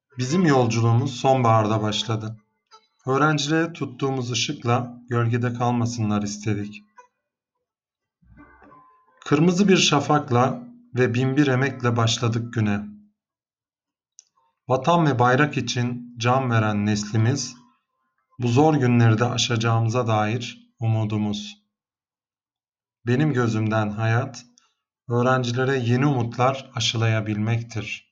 Bizim yolculuğumuz sonbaharda başladı. Öğrencilere tuttuğumuz ışıkla gölgede kalmasınlar istedik. Kırmızı bir şafakla ve binbir emekle başladık güne. Vatan ve bayrak için can veren neslimiz, bu zor günleri de aşacağımıza dair umudumuz. Benim gözümden hayat, öğrencilere yeni umutlar aşılayabilmektir.